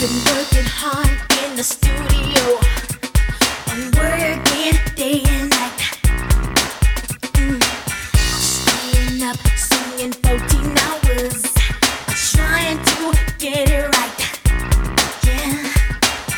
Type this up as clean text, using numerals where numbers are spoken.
Been working hard in the studio. I'm working day and night. Staying up, singing 14 hours.